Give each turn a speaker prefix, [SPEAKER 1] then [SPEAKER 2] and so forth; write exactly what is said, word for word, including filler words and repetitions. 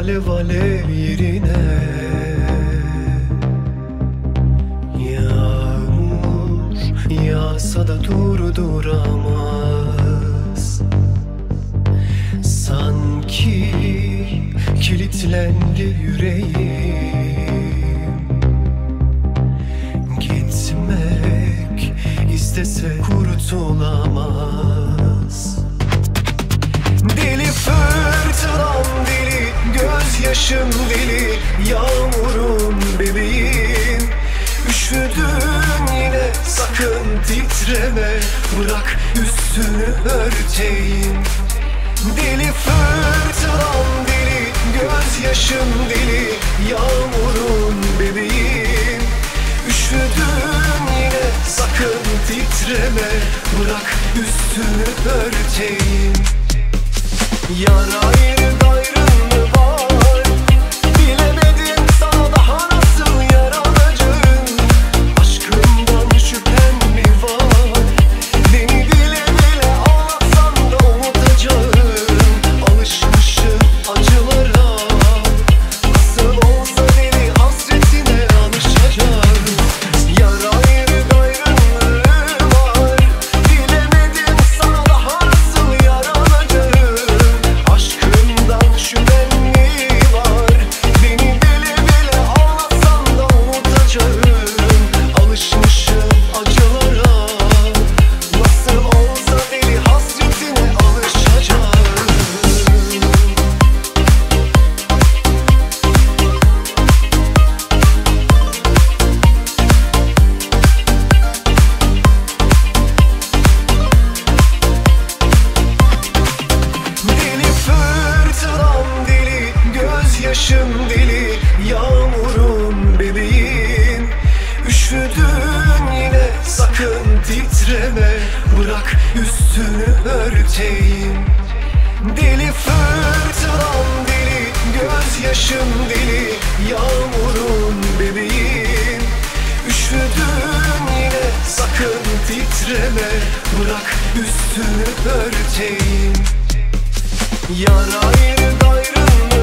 [SPEAKER 1] alev alev yerine. Yağmur yağsa da durduramaz. Sanki kilitlendi yüreğim. Gitmek istese kurtulamaz. Deli fırtınam deli, gözyaşım deli, yağmurun bebeğim. Üşüdün yine, sakın titreme, bırak üstünü örteyim. Deli fırtınam deli, gözyaşım deli, yağmurun bebeğim. Üşüdün yine, sakın titreme, bırak üstünü örteyim. Yar ayrı gayrın mı var? Bilemedim sana daha nasıl yaranacağım. Aşkımdan şüphen mi var? Beni bile bile ağlatsan da unutacağım. Alışmışım acılara, nasıl olsa deli hasretine alışacağım. Yar ayrı gayrın mı var? Bilemedim sana daha nasıl yaranacağım. Aşkımdan şüphen mi var? Beni bile bile ağlatsan da unutacağım. Alışmışım acılara, nasıl olsa deli hasretine alışacağım. Deli fırtınam deli, gözyaşım deli, yağmurun bebeğim. Üşüdün yine, sakın titreme, bırak üstünü örteyim. Deli fırtınam deli, gözyaşım deli, yağmurun bebeğim. Üşüdün yine, sakın titreme, bırak üstünü örteyim. Yar ayrı gayrın